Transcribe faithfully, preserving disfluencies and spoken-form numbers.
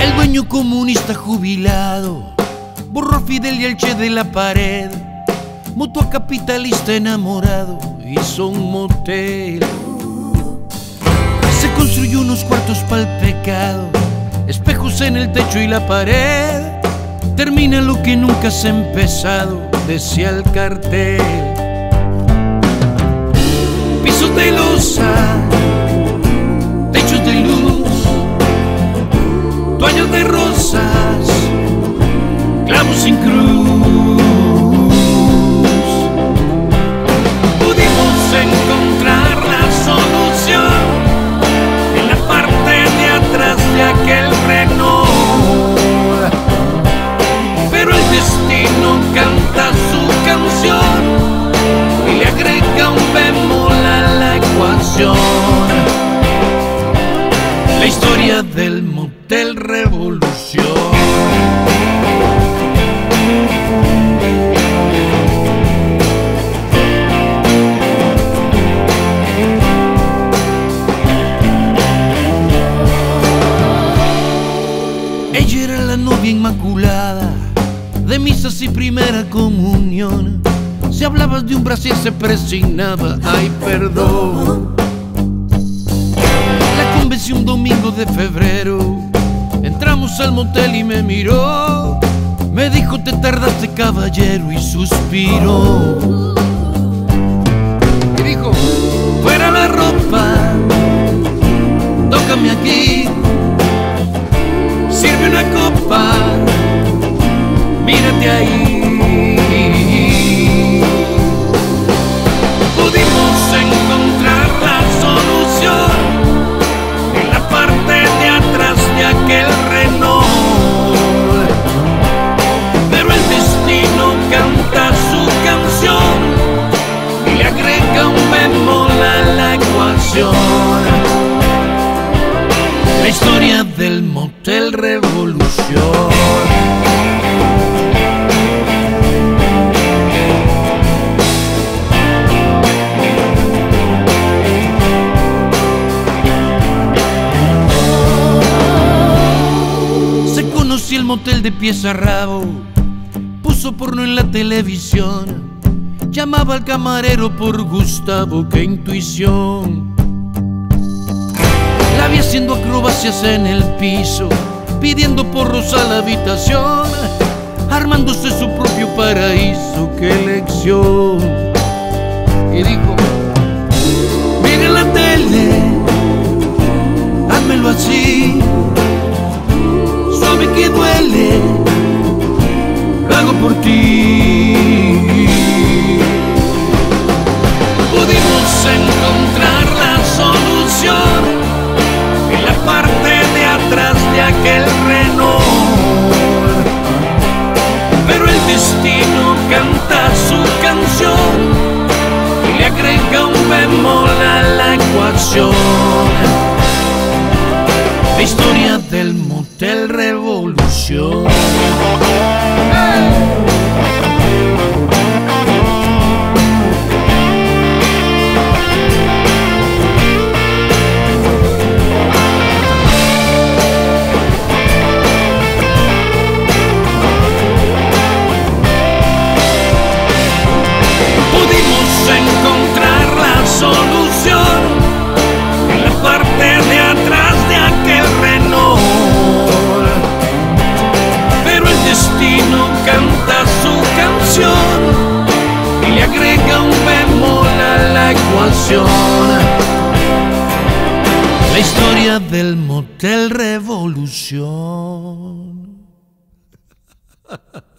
El dueño comunista jubilado borró a Fidel y el Che de la pared. Mutua capitalista enamorado hizo un motel. Se construyó unos cuartos pa'l pecado, espejos en el techo y la pared. Termina lo que nunca se ha empezado, decía el cartel. Pisos de losa, techos de luz, toallas de rosas, clavos sin cruz. Pudimos encontrar la solución en la parte de atrás de aquel Renault. Pero el destino canta su canción y le agrega un bemol a la ecuación. La historia del motel Revolución. Ella era la novia inmaculada de misas y primera comunión. Si hablabas de un Brasil se presignaba, ay perdón. La convencí un domingo de febrero. Entramos al motel y me miró. Me dijo: te tardaste, caballero, y suspiró. Y dijo: fuera la ropa, tócame aquí, sirve una copa, mírate ahí. Pudimos encontrar la solución en la parte de atrás de aquel Renault. Pero el destino canta su canción y le agrega un bemol a la ecuación. La historia del motel Revolución. Y el motel de pies a rabo puso porno en la televisión. Llamaba al camarero por Gustavo, qué intuición. La vi haciendo acrobacias en el piso, pidiendo porros a la habitación, armándose su propio paraíso, qué elección. Y dijo: mira la tele, házmelo así, suave que duele, lo hago por ti. Pudimos encontrar la solución en la parte de atrás de aquel Renault. Pero el destino canta su canción y le agrega un bemol a la ecuación. La historia del motel Revolución. Pudimos encontrar la solución en la parte de atrás de aquel Renault. Pero el destino canta su canción y le agrega un bemol a la ecuación. La historia del motel Revolución.